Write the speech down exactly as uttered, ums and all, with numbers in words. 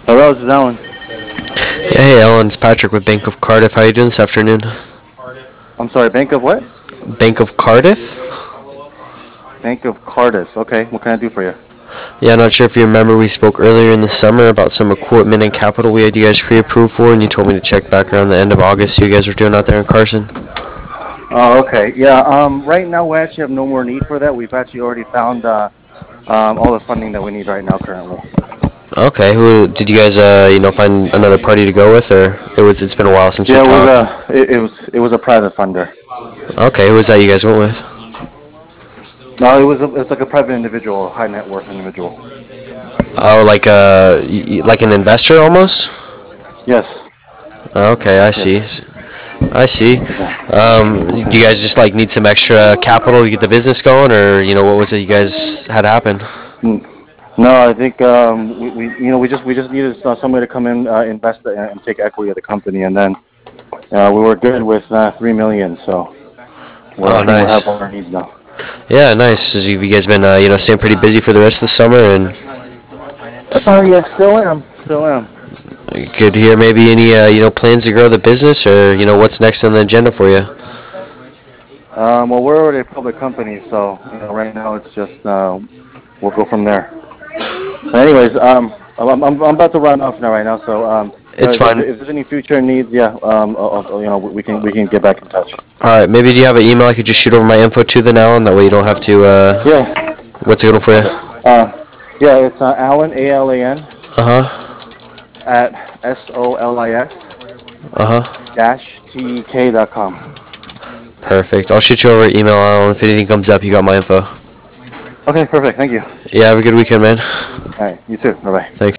Hello, this is Alan. Yeah, hey Ellen, it's Patrick with Bank of Cardiff. How you doing this afternoon? I'm sorry, Bank of what? Bank of Cardiff? Bank of Cardiff. Okay, what can I do for you? Yeah, I'm not sure if you remember we spoke earlier in the summer about some equipment and capital we had you guys pre-approved for, and you told me to check back around the end of August. So you guys were doing out there in Carson. Oh, okay. Yeah. Um. Right now, we actually have no more need for that. We've actually already found uh, um, all the funding that we need right now currently. Okay, who did you guys, uh, you know, find another party to go with, or it was? It's been a while since we Yeah, it was talked. a it, it was it was a private funder. Okay, who was that you guys went with? No, it was a, it's like a private individual, a high net worth individual. Oh, like a like an investor almost. Yes. Okay, I see. Yes. I see. Um, do you guys just like need some extra capital to get the business going, or you know what was it you guys had happen? Mm. No, I think um, we, we you know we just we just needed uh, somebody to come in, uh, invest and and take equity of the company, and then uh, we were good with uh, three million. So we're Oh, I think we have nice. all our needs now. Yeah, nice. So you you guys been uh, you know staying pretty busy for the rest of the summer, and Oh yeah, still am, still am. good to hear. Maybe any uh, you know plans to grow the business, or you know what's next on the agenda for you? Um, well, we're already a public company, so you know, right now it's just uh, we'll go from there. But anyways, um, I'm, I'm I'm about to run off now right now, so um, you know, It's if, if, fine. if there's any future needs, yeah, um, I'll, I'll- you know, we can we can get back in touch. All right. Maybe do you have an email I could just shoot over my info to then, Alan? That way you don't have to. Uh, Yeah, what's a good one for you? uh, yeah, it's uh, Alan A L A N Uh huh. at S O L I S Uh huh. dash T E K dot com. Perfect. I'll shoot you over an email, Alan. If anything comes up, you got my info. Okay, perfect. Thank you. Yeah. Have a good weekend, man. All right, you too. Bye bye. Thanks.